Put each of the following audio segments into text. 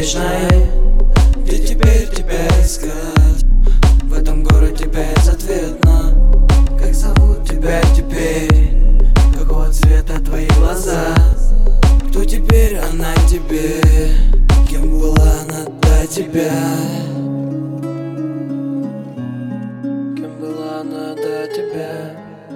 бесконечной. Где теперь тебя искать? В этом городе безответно. Как зовут тебя теперь? Какого цвета твои глаза? Кто теперь она тебе? Кем была она до тебя? Кем была она до тебя?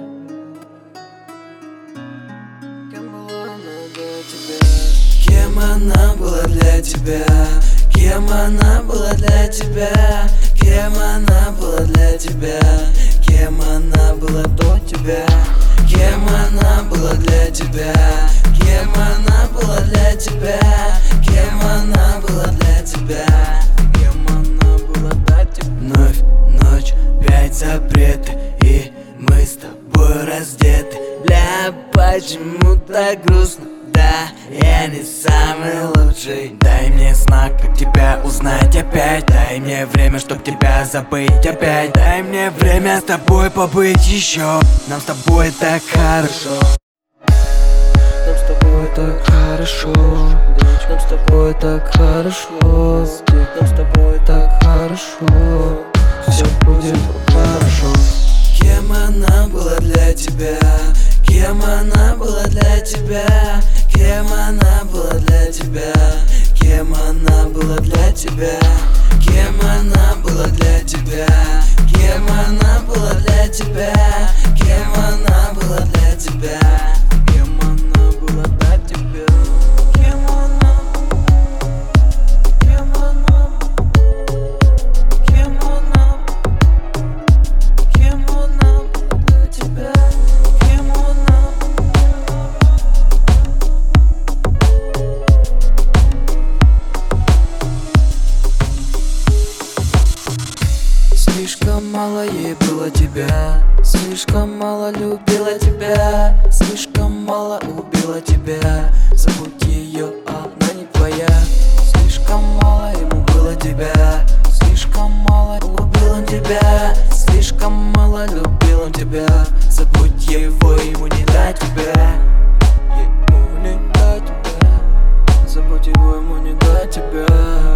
Кем была она до тебя? Кем она была для тебя? Кем она была для тебя? Кем она была для тебя? Кем она была до тебя? Кем она была для тебя? Кем она была для тебя? Кем она была для тебя? Кем она была до тебя? Вновь ночь, 5 запреты, и мы с тобой раздеты. Бля, почему так грустно? Да, я не самый лучший. Дай мне знак, как тебя узнать опять. Дай мне время, чтоб тебя забыть опять. Дай мне время с тобой побыть еще. Нам с тобой так хорошо. Нам с тобой так хорошо. Нам с тобой так хорошо. Нам с тобой так хорошо. Все будет хорошо. Кем она была для тебя? Кем она была для тебя? Кем она была для тебя? Кем она была для тебя? Кем она была для тебя? Кем она была для тебя? Кем она была для тебя? Кем она была для тебя? Кем она? Кем она? Кем она? Кем она для тебя? Кем она? Слишком мало ей было тебя, слишком мало любила тебя, слишком мало убила тебя. Забудь ее, она не твоя. Слишком мало ему было тебя, слишком мало убил он тебя, слишком мало любил он тебя. Забудь его, ему не дать тебя, ему не дать тебя. Забудь его, ему не дать тебя.